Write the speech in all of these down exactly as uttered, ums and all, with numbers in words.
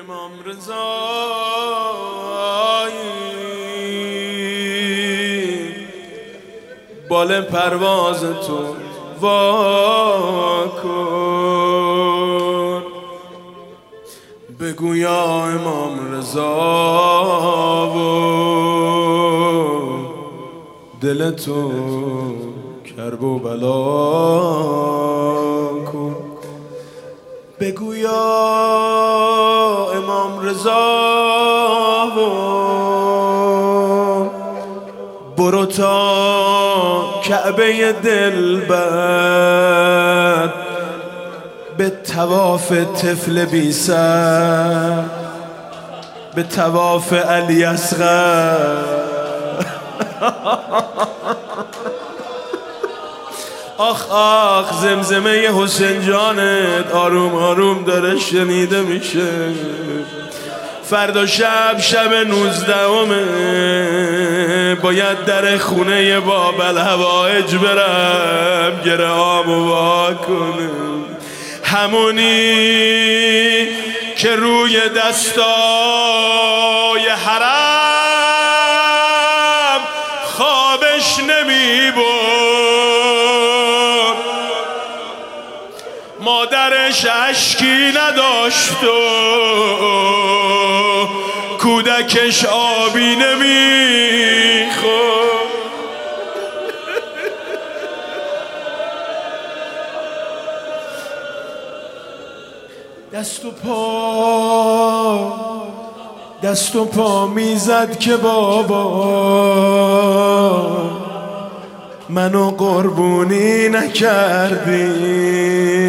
امام رضایی بال پرواز تو وا کن، بگو یا امام رضا و دل تو کرب و بلا کن، بگو یا امام رضا و برو تا کعبه دلبر به طواف طفل بی سر، به طواف علی اصغر. آخ آخ زمزمه حسین جانت آروم آروم داره شنیده میشه. فردا شب شب نوزدهمه، باید در خونه بابل هوایج برم گره آمو وا کنم، همونی که روی دستای حرم خوابش نمی برد، مادرش اشکی نداشت و کودکش آبی نمیخورد. دست و پا دست و پا میزد که بابا منو قربونی نکردی،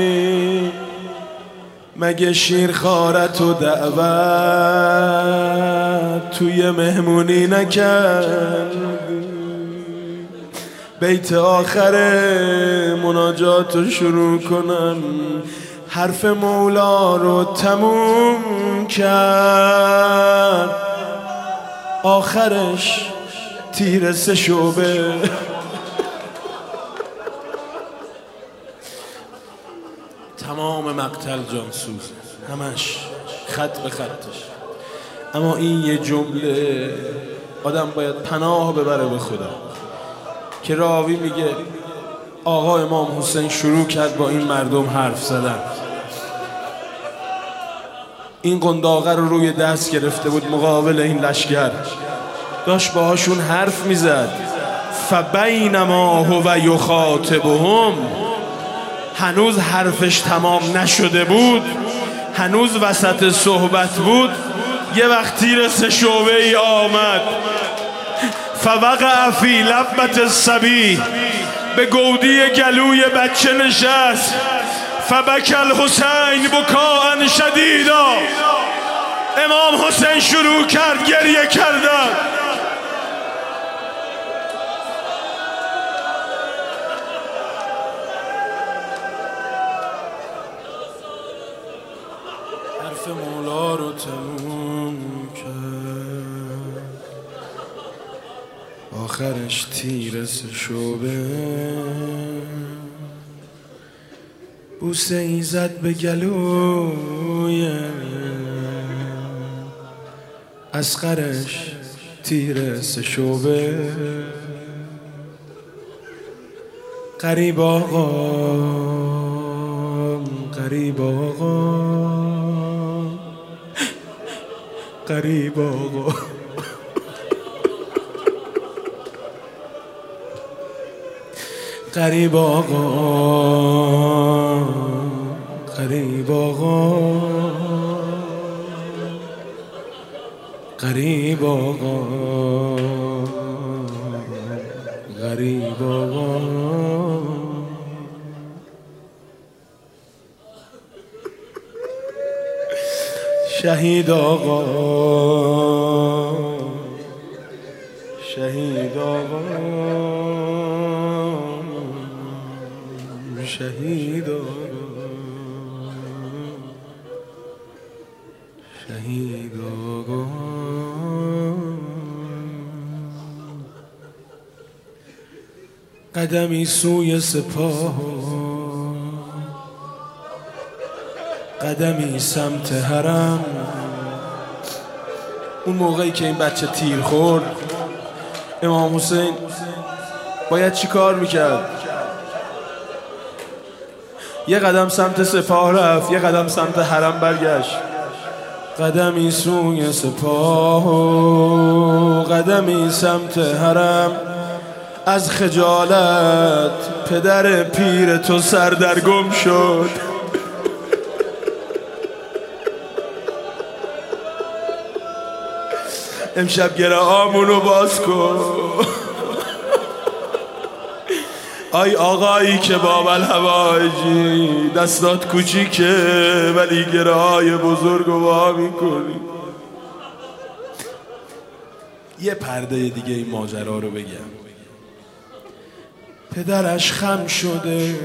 مگه شیر خارت و دعوت توی مهمونی نکردی. بیت آخر مناجات رو شروع کنم، حرف مولا رو تموم کرد، آخرش تیر سه شعبه. تمام مقتل جانسوز، همش خط به خطش. اما این یه جمله آدم باید پناه ببره به خدا که راوی میگه آقا امام حسین شروع کرد با این مردم حرف زدن. این قنداقه رو روی دست گرفته بود مقابل این لشکر، داشت باهاشون حرف میزد. فبینما هو یخاطبهم، هنوز حرفش تمام نشده بود، هنوز وسط صحبت بود. یه وقت تیر سه شعبه ای آمد، فوقع فی لبة الصبی، به گودی گلوی بچه نشست. فبکی الحسین بکاء شدیدا، امام حسین شروع کرد گریه کردن. حرف مولا رو تموم کرد، آخرش تیر سه شعبه. بوسه ای زد به گلوی اصغرش تیر سه شعبه. غریب آقا غریب آقا غریب آقا غریب آقا غریب آقا غریب آقا غریب آقا. شهید آقا شهید آقا شهید آقا شهید آقا. قدمی سوی سپاه، قدمی سمت حرم. اون موقعی که این بچه تیر خورد امام حسین باید چی کار میکرد؟ یه قدم سمت سپاه رفت، یه قدم سمت حرم برگشت. قدمی سوی سپاه و قدمی سمت حرم، از خجالت پدر پیر تو سردرگم شد. امشب گره آمونو باز کن. آی آقایی که بابل هوایجی دستات کوچیکه ولی گره های بزرگ رو وا میکنی. یه پرده دیگه این ماجرا رو بگم. پدرش خم شده،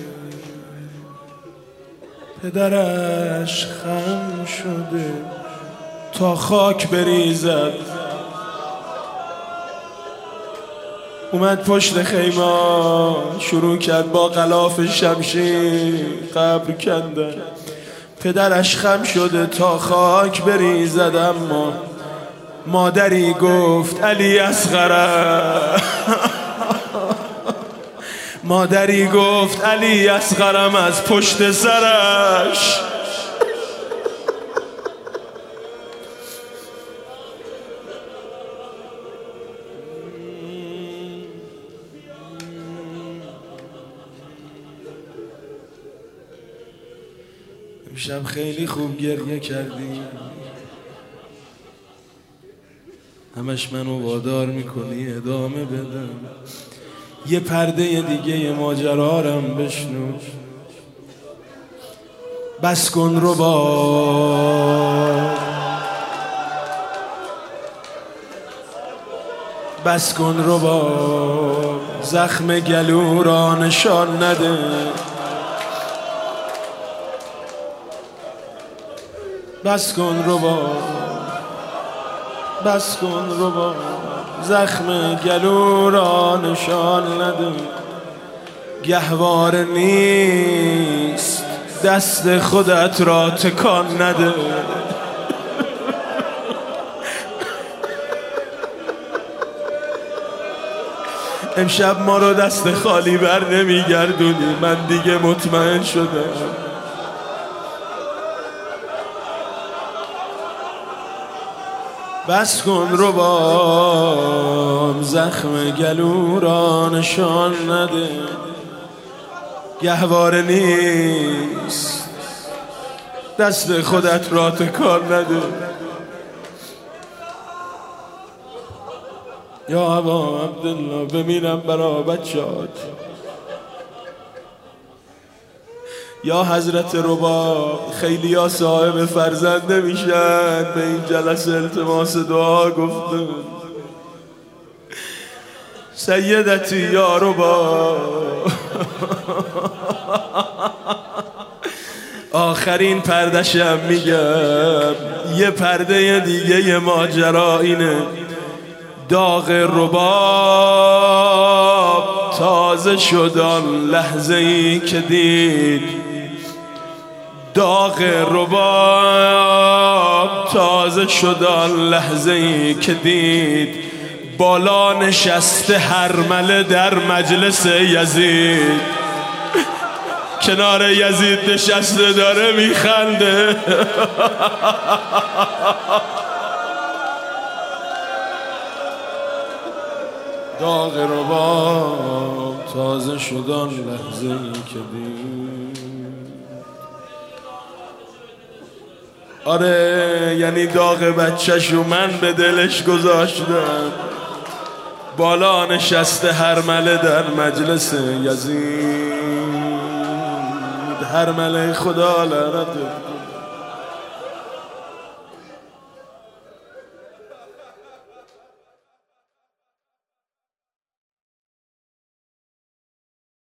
پدرش خم شده تا خاک بریزد. اومد پشت خیمه شروع کرد با غلاف شمشیر قبر کندن. پدرش خم شده تا خاک بریزد، اما مادری گفت علی اصغرم. مادری گفت علی اصغرم از پشت سرش. امشب خیلی خوب گریه کردی، همش منو وادار میکنی ادامه بدم. یه پرده دیگه یه ماجرارم بشنو. بس کن رو با بس کن رو با زخم گلو را نشان نده. بس کن رو با بس کن رو با زخم گلو را نشان نده. گهواره نیست دست خودت را تکان نده. امشب ما رو دست خالی بر نمیگردونی، من دیگه مطمئن شدم. بس کن رو با زخم گلو را نشان نده. گهواره نیست دست خودت را تکان نده. یا ابا عبدالله بمیرم برا بچه‌ات. یا حضرت ربا خیلی ها صاحب فرزند نمیشن، به این جلسه التماس دعا گفتن. سیدتی یا ربا آخرین پردشم میگم. یه پرده دیگه یه ماجرا اینه. داغ رباب تازه شد آن لحظه ای که دید. داغ رباب تازه شد آن لحظه ای که دید. بالا نشسته هرمله در مجلس یزید. کنار یزید نشسته داره میخنده. داغ رباب تازه شد آن لحظه ای که دید. آره یعنی داغ بچه‌شو من به دلش گذاشتم. بالا نشسته هرمله در مجلس یزید. هرمله خدا لعنتت.